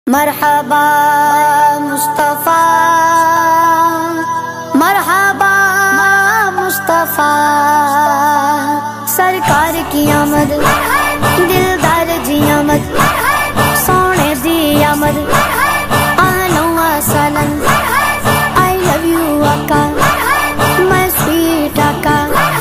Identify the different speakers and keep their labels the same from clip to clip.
Speaker 1: مرحبا مصطفیٰ، مرحبا مصطفیٰ، سرکار کی آمد، دلدار جی آمد، سونے دی آمد، آہلا و سہلا، I love you آقا، my sweet آقا،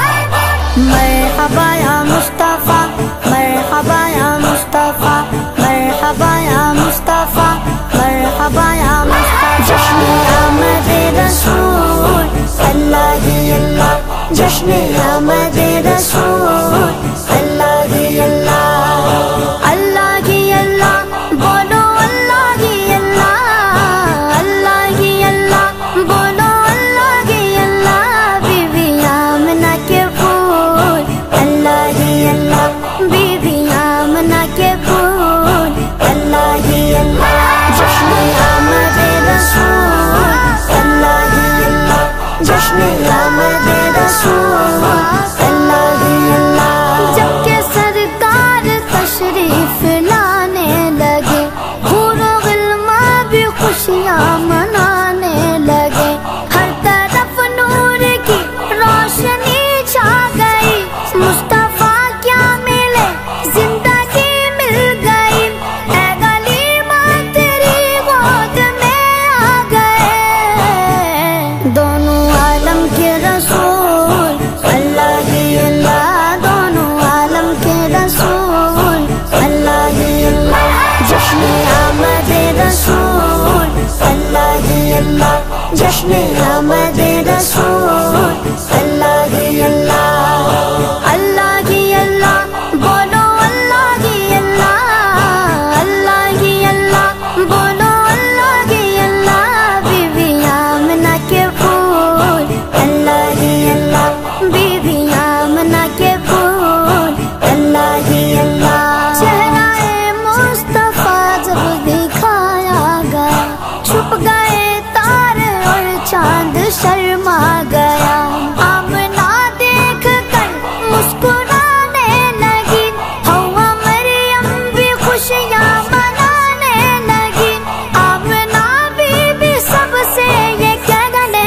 Speaker 1: مرحبا یا مصطفیٰ، مرحبا یا مصطفیٰ، مرحبا یا مصطفیٰ، مرحبا یا مصطفیٰ، جشن آمد رسول اللہ ہی اللہ، جشن آمد رسول اللہ ہی اللہ، اللہ ہی اللہ، بولو اللہ ہی اللہ، اللہ ہی اللہ، بولو اللہ ہی اللہ، بی بی آمنہ کے پھول اللہ ہی اللہ، بی بی آمنہ کے پھول اللہ ہی اللہ، جشن آمد رسول اللہ ہی اللہ، جشن آمد رسول اللہ ہی اللہ، جب کہ سرکار تشریف لانے لگے، حور و غلمان بھی خوشیاں منانے لگے، ہر طرف نور کی روشنی چھا گئی، مصطفیٰ کیا ملے زندگی مل گئی، اے غلیمہ تیری گود میں آ گئے، دونوں عالم کے رسول اللہ ہی اللہ، دونوں عالم کے رسول اللہ ہی اللہ، جشن آمد رسول اللہ ہی اللہ، جشن آمد رسول اللہ ہی اللہ، اللہ ہی اللہ، بولو اللہ ہی اللہ، اللہ ہی اللہ، بولو اللہ ہی اللہ، بی بی آمنہ کے پھول اللہ ہی اللہ، بی بی آمنہ کے پھول اللہ ہی اللہ، چہرہ مصطفیٰ جب دکھایا گیا، چھپ گئے تارے اور چاند شرما گیا، آمنہ دیکھ کر مسکرانے لگی، حوا مریم بھی خوشیاں منانے لگی، آمنہ بی سب سے یہ کہنے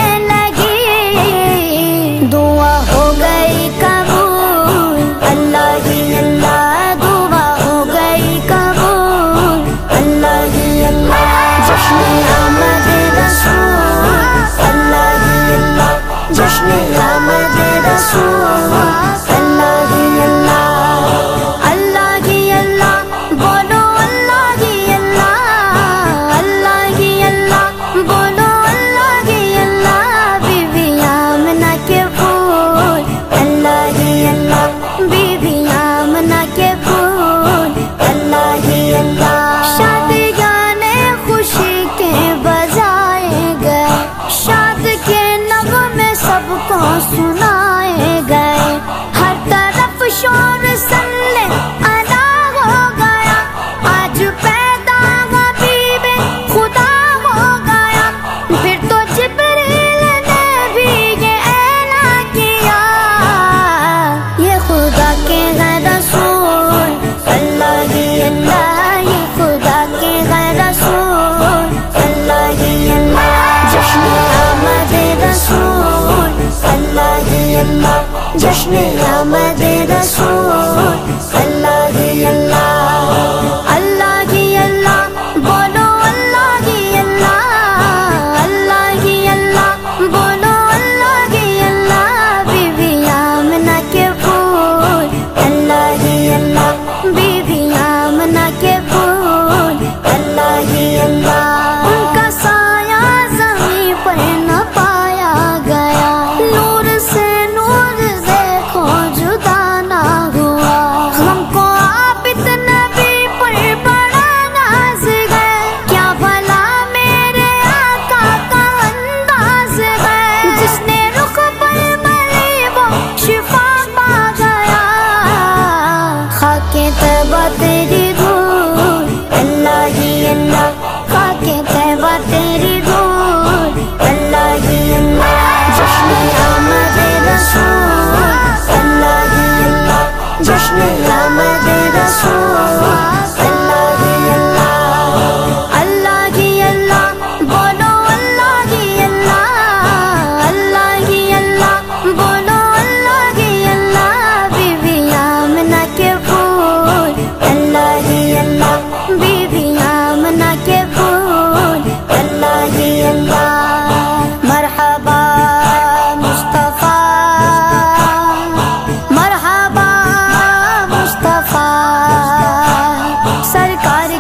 Speaker 1: لگی، دعا ہو گئی قبول اللہ ہی اللہ، دعا ہو گئی قبول اللہ ہی اللہ، جشن آمد رسول اللہ ہی اللہ، جشن آمد رسول اللہ ہی اللہ، اللہ ہی اللہ، بولو اللہ ہی اللہ، اللہ ہی اللہ، بولو اللہ ہی اللہ، بی بی آمنہ کے پھول اللہ ہی اللہ، بی بی آمنہ کے پھول اللہ ہی اللہ، شادیانے خوشی کے بجائے گئے، شاد کے نغمے سب کو سنائے گئے، ہر طرف شور سلے ادا ہو گیا، آج پیدا حبیب خدا ہو گیا، پھر تو جبریل نے بھی یہ اعلان کیا، یہ خدا کے ہے رسول اللہ ہی اللہ، یہ خدا کے ہے رسول اللہ ہی اللہ، جشن آمد رسول اللہ ہی اللہ، جشن آمد رسول اللہ ہی اللہ، اللہ ہی اللہ، بولو اللہ ہی اللہ، اللہ ہی اللہ، بولو اللہ ہی اللہ، بی بی آمنہ کے پھول اللہ ہی اللہ، بی بی آمنہ کے پھول اللہ ہی اللہ۔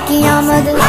Speaker 1: کی آمد